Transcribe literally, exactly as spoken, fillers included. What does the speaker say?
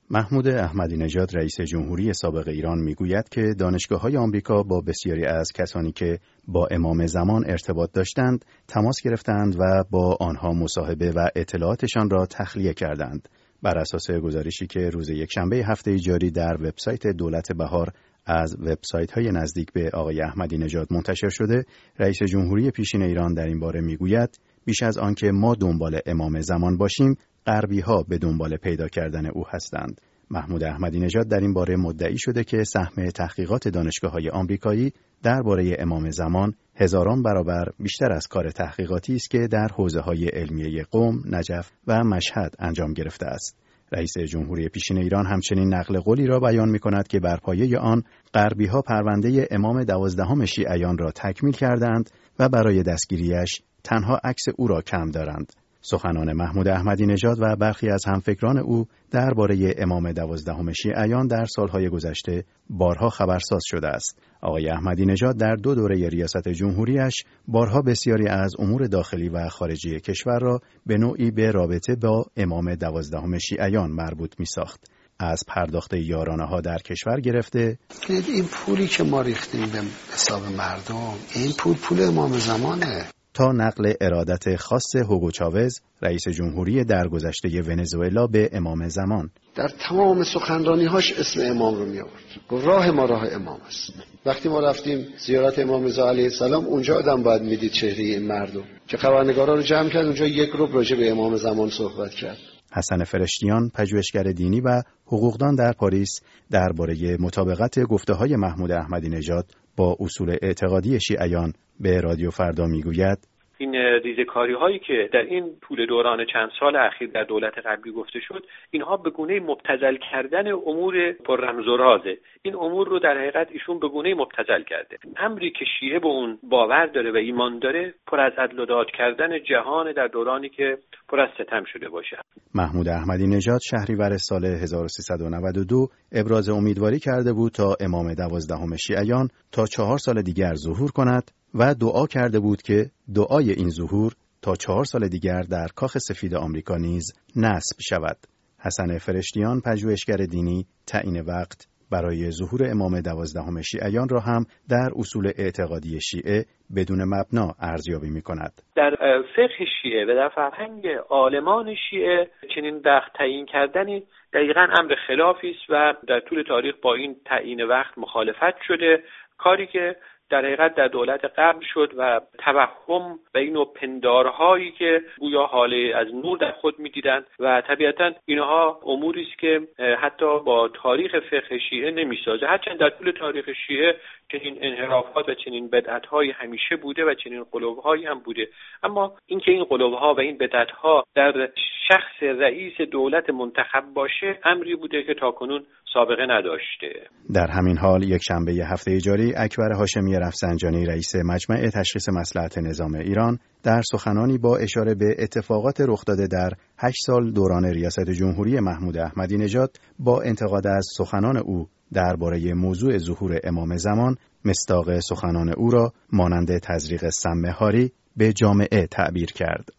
محمود احمدی نژاد رئیس جمهوری سابق ایران میگوید که دانشگاه‌های آمریکا با بسیاری از کسانی که با امام زمان ارتباط داشتند تماس گرفتند و با آنها مصاحبه و اطلاعاتشان را تخلیه کردند. بر اساس گزارشی که روز یکشنبه هفته جاری در وبسایت دولت بهار از وبسایت‌های نزدیک به آقای احمدی نژاد منتشر شده، رئیس جمهوری پیشین ایران در این باره میگوید بیش از آن که ما دنبال امام زمان باشیم، غربی‌ها به دنبال پیدا کردن او هستند. محمود احمدی نژاد در این باره مدعی شده که سهم تحقیقات دانشگاه‌های آمریکایی درباره امام زمان هزاران برابر بیشتر از کار تحقیقاتی است که در حوزه‌های علمیه قم، نجف و مشهد انجام گرفته است. رئیس جمهوری پیشین ایران همچنین نقل قولی را بیان می‌کند که بر پایه آن غربی‌ها پرونده امام دوازدهم شیعیان را تکمیل کردند و برای دستگیریش تنها عکس او را کم دارند. سخنان محمود احمدی نژاد و برخی از همفکران او درباره امام دوازدهم شیعیان در سالهای گذشته بارها خبرساز شده است. آقای احمدی نژاد در دو دوره ریاست جمهوریش بارها بسیاری از امور داخلی و خارجی کشور را به نوعی به رابطه با امام دوازدهم شیعیان مربوط می‌ساخت. از پرداخت یارانه‌ها در کشور گرفته این پولی که ما ریختیم به حساب مردم، این پول پول امام زمانه، تا نقل ارادت خاص هوگو چاوز رئیس جمهوری درگذشته ونزوئلا به امام زمان. در تمام سخنرانی‌هاش اسم امام رو می آورد. راه ما راه امام است. وقتی ما رفتیم زیارت امام رضا علیه السلام، اونجا آدم باید میدید چهره این مردم که خبرنگارا رو جمع کرد، اونجا یک ربع راجع به امام زمان صحبت کرد. حسن فرشتیان، پژوهشگر دینی و حقوقدان در پاریس، درباره مطابقت گفته‌های محمود احمدی نژاد با اصول اعتقادی شیعیان به رادیو فردا میگوید این ریزه‌کاری هایی که در این طول دوران چند سال اخیر در دولت قبلی گفته شد، اینها به گونه مبتذل کردن امور پر رمز و رازه. این امور رو در حقیقت ایشون به گونه مبتذل کرده. امری که شیعه به اون باور داره و ایمان داره، پر از عدل و داد کردن جهان در دورانی که پر از ستم شده باشه. محمود احمدی نژاد شهریور سال هزار و سیصد و نود و دو ابراز امیدواری کرده بود تا امام دوازدهم شیعیان تا چهار سال دیگر ظهور کند و دعا کرده بود که دعای این ظهور تا چهار سال دیگر در کاخ سفید آمریکا نیز نصب شود. حسن فرشتیان، پژوهشگر دینی، تعیین وقت برای ظهور امام دوازدهم شیعیان را هم در اصول اعتقادی شیعه بدون مبنا ارزیابی می‌کند. در فقه شیعه و در فرهنگ عالمان شیعه چنین وقت تعیین کردنی دقیقاً امر خلافی است و در طول تاریخ با این تعیین وقت مخالفت شده، کاری که در حقیقت در دولت قبل شد و توهم و این نوع پندارهایی که گویا حاله از نور در خود می‌دیدند و طبیعتاً اینها اموری است که حتی با تاریخ فقه شیعه نمی‌سازه. هرچند در طول تاریخ شیعه چنین انحرافات و چنین بدعت‌های همیشه بوده و چنین قلوب‌هایی هم بوده، اما اینکه این قلوب‌ها و این بدعت‌ها در شخص رئیس دولت منتخب باشه امری بوده که تاکنون سابقه نداشته. در همین حال یک شنبه هفته جاری اکبر هاشمی رفسنجانی رئیس مجمع تشخیص مصلحت نظام ایران در سخنانی با اشاره به اتفاقات رخ داده در هشت سال دوران ریاست جمهوری محمود احمدی نژاد با انتقاد از سخنان او درباره موضوع ظهور امام زمان مصداق سخنان او را مانند تزریق سم هاری به جامعه تعبیر کرد.